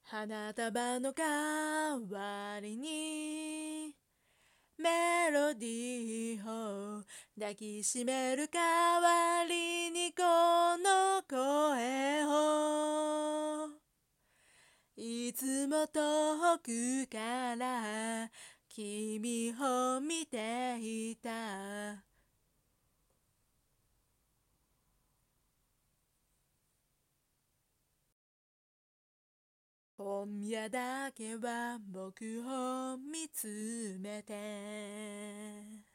花束の代わりにメロディーを抱きしめる代わりにこの声をいつも遠くから君を見ていた。今夜だけは僕を見つめて